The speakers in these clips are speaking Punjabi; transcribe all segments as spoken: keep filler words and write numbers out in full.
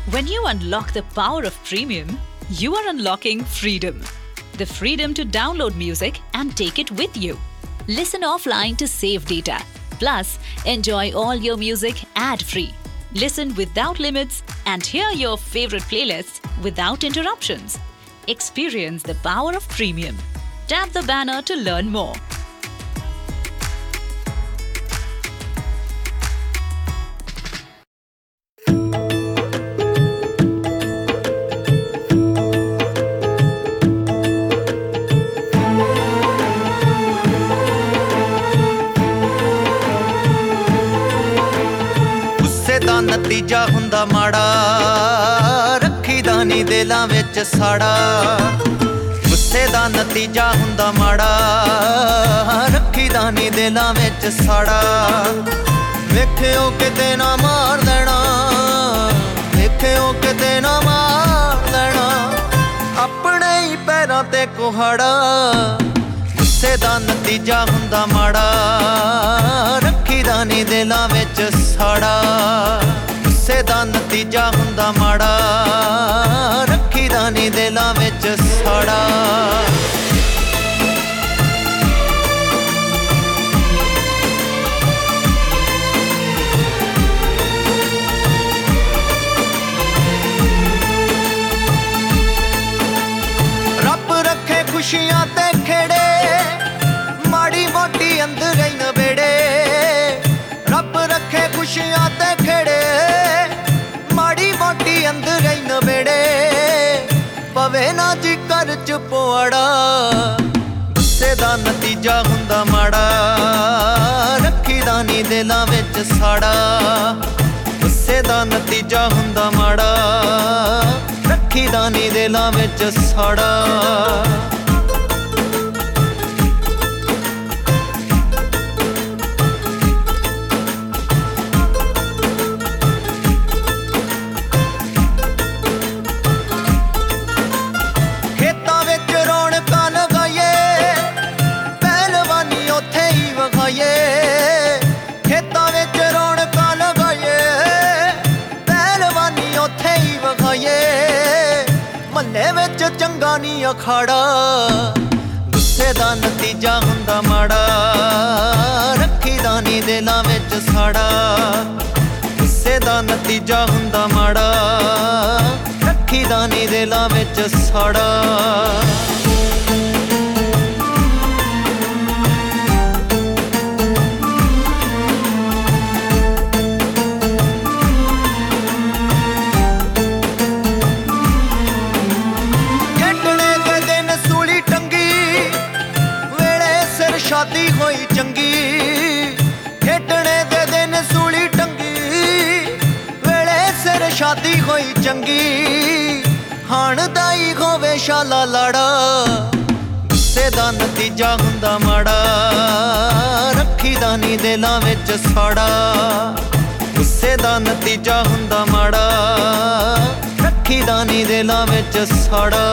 When you unlock the power of premium, you are unlocking freedom. The freedom to download music and take it with you. Listen offline to save data. Plus, enjoy all your music ad-free. Listen without limits and hear your favorite playlists without interruptions. Experience the power of premium. Tap the banner to learn more. ਦਾ ਨਤੀਜਾ ਹੁੰਦਾ ਮਾੜਾ, ਰੱਖੀਦਾ ਨੀ ਦਿਲਾਂ ਵਿੱਚ ਸਾੜਾ। ਗੁੱਸੇ ਦਾ ਨਤੀਜਾ ਹੁੰਦਾ ਮਾੜਾ, ਰੱਖੀਦਾ ਨੀ ਦਿਲਾਂ ਵਿੱਚ ਸਾੜਾ। ਵੇਖਿਓ ਕਿਤੇ ਨਾ ਮਾਰ ਦੇਣਾ, ਵੇਖਿਓ ਕਿਤੇ ਨਾ ਮਾਰ ਦੇਣਾ, ਆਪਣੇ ਹੀ ਪੈਰਾਂ ਤੇ ਕੁਹਾੜਾ। ਗੁੱਸੇ ਦਾ ਨਤੀਜਾ ਹੁੰਦਾ ਮਾੜਾ, ਰੱਖੀਦਾ ਨੀ ਦਿਲਾਂ ਵਿੱਚ ਸਾੜਾ। ਗੁੱਸੇ ਦਾ ਨਤੀਜਾ ਹੁੰਦਾ ਮਾੜਾ, ਰੱਖੀਦਾ ਨੀ ਦਿਲਾਂ ਵਿੱਚ ਸਾੜਾ। ਰੱਬ ਰੱਖੇ ਖੁਸ਼ੀਆਂ ਤੇ ਖੇੜੇ, ਮਾੜੀ ਮੋਟੀ ਅੰਦਰ ਹੀ ਨਵੇੜੇ। ਰੱਬ ਰੱਖੇ ਖੁਸ਼ੀਆਂ ਤੇ ਖੇੜੇ, ਮਾੜੀ ਮੋਟੀ ਅੰਦਰ ਹੀ ਨਵੇੜੇ। ਪਵੇ ਨਾ ਜੀ ਘਰ ਚ ਪੁਆੜਾ। ਗੁੱਸੇ ਦਾ ਨਤੀਜਾ ਹੁੰਦਾ ਮਾੜਾ, ਰੱਖੀਦਾ ਨੀ ਦਿਲਾਂ ਵਿੱਚ ਸਾੜਾ। ਗੁੱਸੇ ਦਾ ਨਤੀਜਾ ਹੁੰਦਾ ਮਾੜਾ, ਰੱਖੀਦਾ ਨੀ ਦਿਲਾਂ ਵਿੱਚ ਸਾੜਾ। ਮਹੱਲੇ ਵਿੱਚ ਚੰਗਾ ਨੀ ਅਖਾੜਾ। ਗੁੱਸੇ ਦਾ ਨਤੀਜਾ ਹੁੰਦਾ ਮਾੜਾ, ਰੱਖੀਦਾ ਨੀ ਦਿਲਾਂ ਵਿੱਚ ਸਾੜਾ। ਗੁੱਸੇ ਦਾ ਨਤੀਜਾ ਹੁੰਦਾ ਮਾੜਾ, ਰੱਖੀਦਾ ਨੀ ਦਿਲਾਂ ਵਿੱਚ ਸਾੜਾ। ਸ਼ਾਦੀ ਹੋਈ ਚੰਗੀ, ਖੇਡਣੇ ਦੇ ਦਿਨ ਸੂਲੀ ਟੰਗੀ। ਵੇਲੇ ਸਿਰ ਸ਼ਾਦੀ ਹੋਈ ਚੰਗੀ, ਹਾਣ ਦਾ ਹੀ ਹੋਵੇ ਸ਼ਾਲਾ ਲਾੜਾ। ਗੁੱਸੇ ਦਾ ਨਤੀਜਾ ਹੁੰਦਾ ਮਾੜਾ, ਰੱਖੀਦਾ ਨੀ ਦਿਲਾਂ ਵਿੱਚ ਸਾੜਾ। ਗੁੱਸੇ ਦਾ ਨਤੀਜਾ ਹੁੰਦਾ ਮਾੜਾ, ਰੱਖੀਦਾ ਨੀ ਦਿਲਾਂ ਵਿੱਚ ਸਾੜਾ।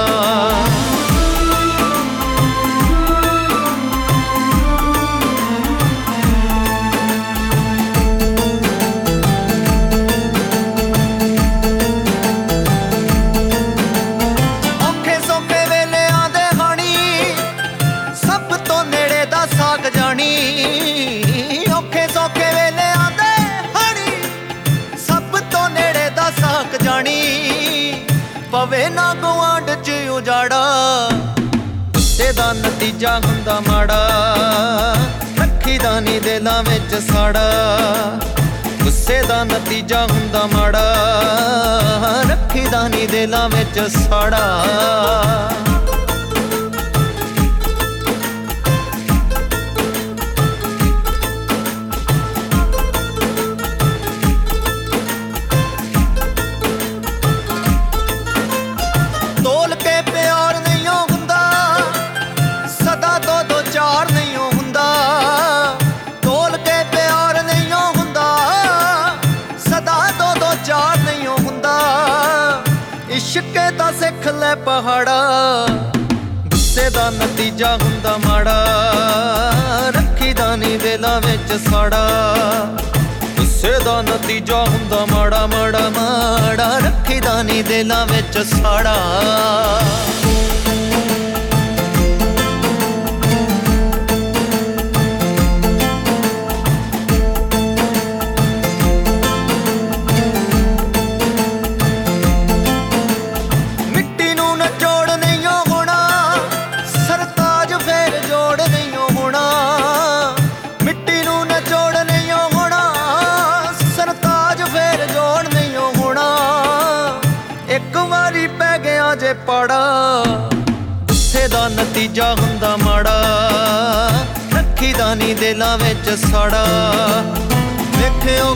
ਔਖੇ ਸੌਖੇ ਵੇਲੇ ਆਂਦੇ ਹਾਣੀ, ਸਭ ਤੋਂ ਨੇੜੇ ਦਾ ਸਾਕ ਜਾਣੀ। ਪਵੇ ਨਾ ਗੁਆਂਢ ਚ ਉਜਾੜਾ। ਗੁੱਸੇ ਦਾ ਨਤੀਜਾ ਹੁੰਦਾ ਮਾੜਾ, ਰੱਖੀਦਾ ਨੀ ਦਿਲਾਂ ਵਿੱਚ ਸਾੜਾ। ਗੁੱਸੇ ਦਾ ਨਤੀਜਾ ਹੁੰਦਾ ਮਾੜਾ, ਰੱਖੀਦਾ ਨੀ ਦਿਲਾਂ ਵਿੱਚ ਸਾੜਾ। ਇਸ਼ਕੇ ਤਾਂ ਸਿੱਖ ਲੈ ਪਹਾੜਾ। ਗੁੱਸੇ ਦਾ ਨਤੀਜਾ ਹੁੰਦਾ ਮਾੜਾ, ਰੱਖੀਦਾ ਨੀ ਦਿਲਾਂ ਵਿੱਚ ਸਾੜਾ। ਗੁੱਸੇ ਦਾ ਨਤੀਜਾ ਹੁੰਦਾ ਮਾੜਾ ਮਾੜਾ ਮਾੜਾ, ਰੱਖੀਦਾ ਨੀ ਦਿਲਾਂ ਵਿੱਚ ਸਾੜਾ। ਮਿੱਟੀ ਨੂੰ ਨਚੋੜ ਨਹੀਂ ਹੋਣਾ, ਸਰਤਾਜ ਫੇਰ ਜੋੜ ਨਹੀਂ ਹੋਣਾ। ਮਿੱਟੀ ਨੂੰ ਨਚੋੜ ਨਹੀਂ ਹੋਣਾ, ਸਰਤਾਜ ਫੇਰ ਜੋੜ ਨਹੀਂ ਹੋਣਾ। ਇੱਕ ਵਾਰੀ ਪੈ ਗਿਆ ਜੇ ਪਾੜਾ, ਗੁੱਸੇ ਦਾ ਨਤੀਜਾ ਹੁੰਦਾ ਮਾੜਾ, ਰੱਖੀਦਾ ਨੀ ਦਿਲਾਂ ਵਿੱਚ ਸਾੜਾ। ਵੇਖਿਓ